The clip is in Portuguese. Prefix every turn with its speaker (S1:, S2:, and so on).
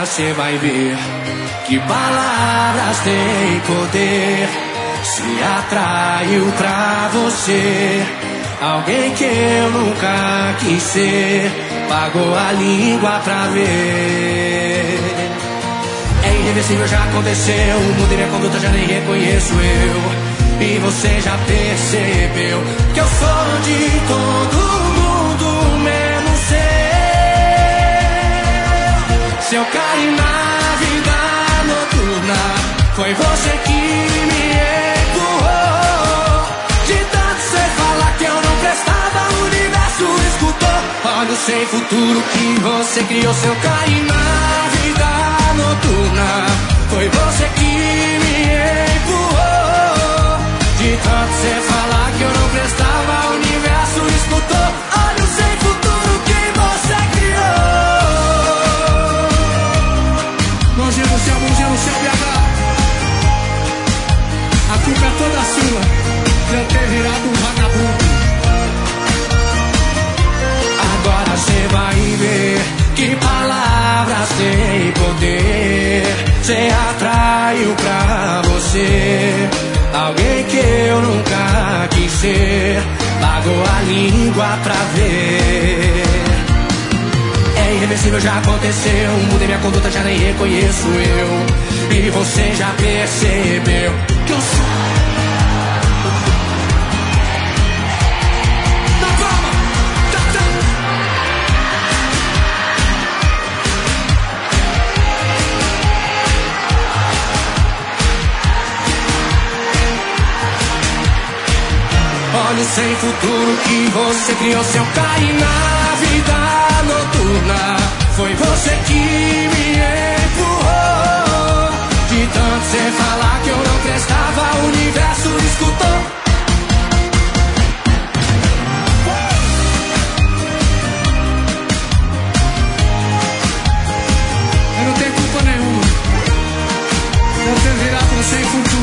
S1: cê vai ver que palavras têm poder. Se atraiu pra você alguém que eu nunca quis ser, pagou a língua pra ver. É irreversível, já aconteceu, mudei minha conduta, já nem reconheço eu. E você já percebeu que eu sou de todo mundo menos seu. Se eu caí na vida noturna, foi você que me empurrou. De tanto cê falar que eu não prestava, o universo escutou. Olhos sem futuro que você criou. Se eu caí na vida noturna, foi você que me empurrou. De tanto cê falar que eu não prestava, o universo escutou. Olhos sem futuro que você criou. Mãozinha no céu, BH. A culpa é toda sua de eu ter virado um vagabundo. Agora cê vai ver que palavras têm poder. Cê atraiu pra você alguém que eu nunca quis ser, pagou a língua pra ver. É irreversível, já aconteceu, mudei minha conduta, já nem reconheço eu. E você já percebeu que eu sou. Olhos sem futuro que você criou. Se eu caí na vida noturna, foi você que me empurrou. De tanto cê falar que eu não prestava, o universo escutou. Eu não tenho culpa nenhuma de eu ter virado sem futuro.